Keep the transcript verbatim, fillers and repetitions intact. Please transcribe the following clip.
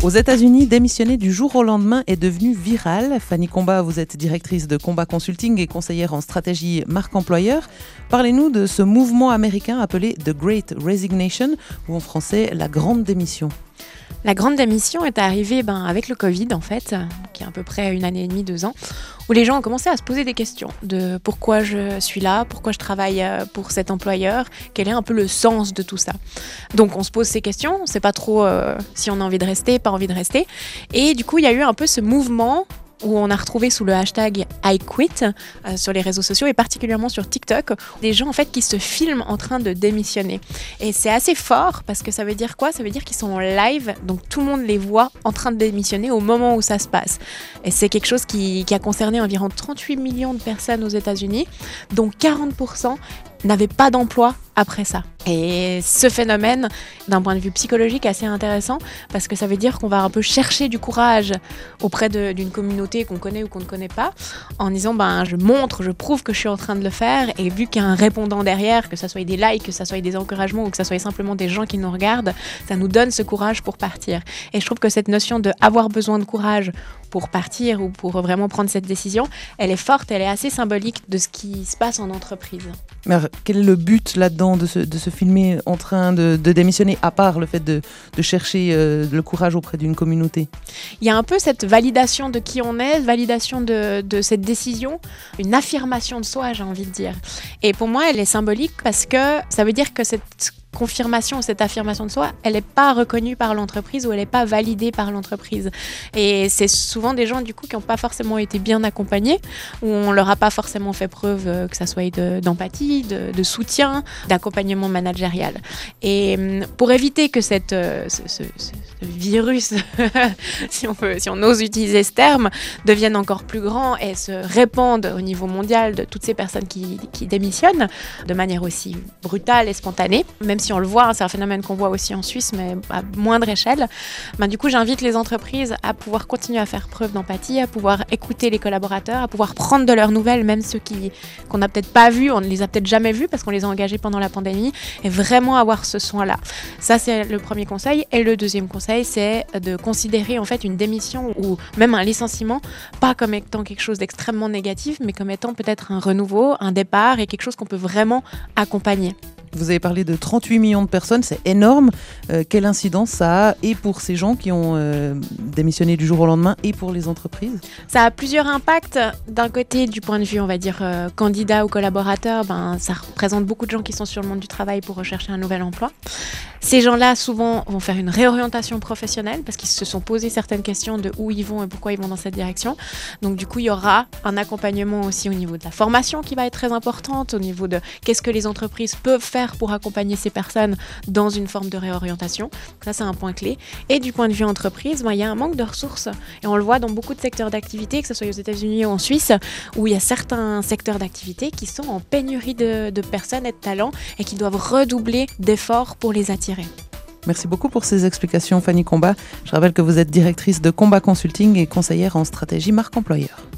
Aux États-Unis, démissionner du jour au lendemain est devenu viral. Fanny Combat, vous êtes directrice de Combat Consulting et conseillère en stratégie marque employeur. Parlez-nous de ce mouvement américain appelé The Great Resignation, ou en français la grande démission. La grande démission est arrivée ben, avec le Covid, en fait, qui est à peu près une année et demie, deux ans, où les gens ont commencé à se poser des questions de pourquoi je suis là, pourquoi je travaille pour cet employeur, quel est un peu le sens de tout ça. Donc on se pose ces questions, on ne sait pas trop euh, si on a envie de rester, pas envie de rester. Et du coup, il y a eu un peu ce mouvement où on a retrouvé sous le hashtag I quit euh, sur les réseaux sociaux et particulièrement sur TikTok, des gens en fait qui se filment en train de démissionner. Et c'est assez fort parce que ça veut dire quoi ? Ça veut dire qu'ils sont en live, donc tout le monde les voit en train de démissionner au moment où ça se passe. Et c'est quelque chose qui, qui a concerné environ trente-huit millions de personnes aux États-Unis, dont quarante pour cent n'avaient pas d'emploi après ça. Et ce phénomène, d'un point de vue psychologique, est assez intéressant parce que ça veut dire qu'on va un peu chercher du courage auprès de, d'une communauté qu'on connaît ou qu'on ne connaît pas, en disant ben je montre, je prouve que je suis en train de le faire, et vu qu'il y a un répondant derrière, que ça soit des likes, que ça soit des encouragements ou que ça soit simplement des gens qui nous regardent, ça nous donne ce courage pour partir. Et je trouve que cette notion de avoir besoin de courage pour partir ou pour vraiment prendre cette décision, elle est forte, elle est assez symbolique de ce qui se passe en entreprise. Mais alors, quel est le but là-dedans de se, de se filmer en train de, de démissionner, à part le fait de, de chercher euh, le courage auprès d'une communauté ? Il y a un peu cette validation de qui on est, validation de, de cette décision, une affirmation de soi, j'ai envie de dire. Et pour moi, elle est symbolique parce que ça veut dire que cette confirmation, cette affirmation de soi, elle n'est pas reconnue par l'entreprise ou elle n'est pas validée par l'entreprise. Et c'est souvent des gens du coup qui n'ont pas forcément été bien accompagnés, où on leur a pas forcément fait preuve euh, que ça soit de, d'empathie, de, de soutien, d'accompagnement managérial. Et euh, pour éviter que cette, euh, ce, ce, ce virus, si, on peut, si on ose utiliser ce terme, devienne encore plus grand et se répande au niveau mondial de toutes ces personnes qui, qui démissionnent de manière aussi brutale et spontanée, même si on le voit, hein, c'est un phénomène qu'on voit aussi en Suisse, mais à moindre échelle. Ben, du coup, j'invite les entreprises à pouvoir continuer à faire preuve d'empathie, à pouvoir écouter les collaborateurs, à pouvoir prendre de leurs nouvelles, même ceux qui, qu'on n'a peut-être pas vus, on ne les a peut-être jamais vus parce qu'on les a engagés pendant la pandémie, et vraiment avoir ce soin-là. Ça, c'est le premier conseil. Et le deuxième conseil, c'est de considérer en fait une démission ou même un licenciement, pas comme étant quelque chose d'extrêmement négatif, mais comme étant peut-être un renouveau, un départ et quelque chose qu'on peut vraiment accompagner. Vous avez parlé de trente-huit millions de personnes, c'est énorme. Euh, quelle incidence ça a, et pour ces gens qui ont euh, démissionné du jour au lendemain, et pour les entreprises ? Ça a plusieurs impacts. D'un côté, du point de vue, on va dire, euh, candidat ou collaborateur, ben, ça représente beaucoup de gens qui sont sur le monde du travail pour rechercher un nouvel emploi. Ces gens-là, souvent, vont faire une réorientation professionnelle parce qu'ils se sont posé certaines questions de où ils vont et pourquoi ils vont dans cette direction. Donc, du coup, il y aura un accompagnement aussi au niveau de la formation qui va être très importante, au niveau de qu'est-ce que les entreprises peuvent faire pour accompagner ces personnes dans une forme de réorientation. Donc ça, c'est un point clé. Et du point de vue entreprise, ben, il y a un manque de ressources. Et on le voit dans beaucoup de secteurs d'activité, que ce soit aux États-Unis ou en Suisse, où il y a certains secteurs d'activité qui sont en pénurie de, de personnes et de talents et qui doivent redoubler d'efforts pour les attirer. Merci beaucoup pour ces explications, Fanny Combat. Je rappelle que vous êtes directrice de Combat Consulting et conseillère en stratégie marque employeur.